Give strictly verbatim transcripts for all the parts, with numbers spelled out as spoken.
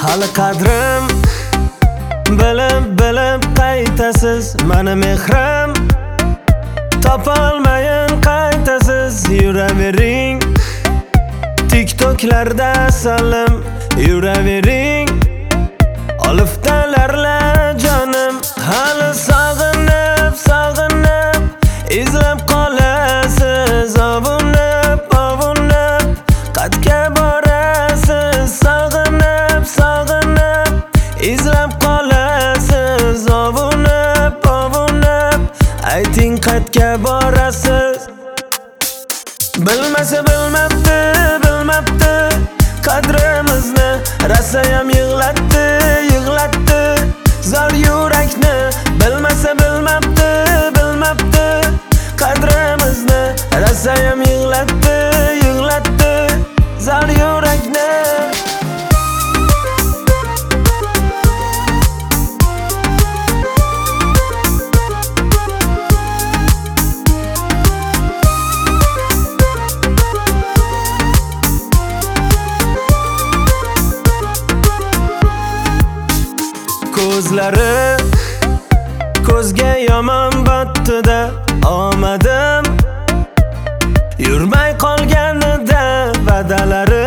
hali qadrim bilib bilib qaytasiz mani mehrim topolmayin qaytasiz yuravering TikToklarda salim yuravering oliftalarla jonim hali sog'inib sog'inib izlab qolasiz ovunib ovunib qatga borasiz sog'inib sog'inib izlab qolasiz ovunib ovunib ayting qatga borasiz bilmasa bilmabdi bilmabdi qadrimizni rasayam yig'latdi yig'latdi zor yurakni bilmasa bilmabdi bilmabdi qadrimizni rasayam yig'latdi yig'latdi zor yurakni ko'zlari ko'zga yomon botdi-da omadim yurmay qolganida va'dalari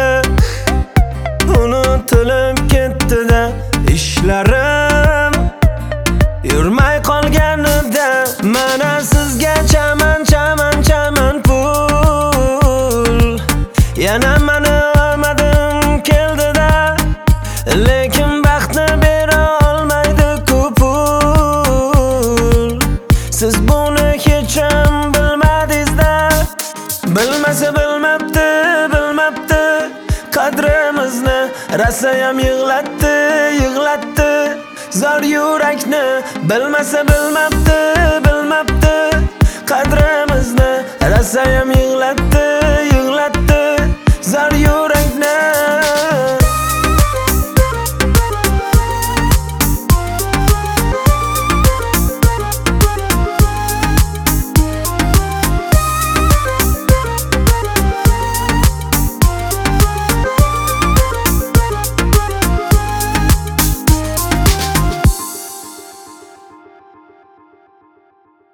unutilib ketdi-da ishlarim yurmay qolganida mana sizga chaman chaman chaman pul yana mani omadim keldi-da lekin baxtni bera siz buni hech ham bilmadingiz-da bilmasa bilmabdi bilmabdi qadrimizni rasayam yig'latdi yig'latdi zor yurakni bilmasa bilmabdi bilmabdi qadrimizni rasayam yig'latdi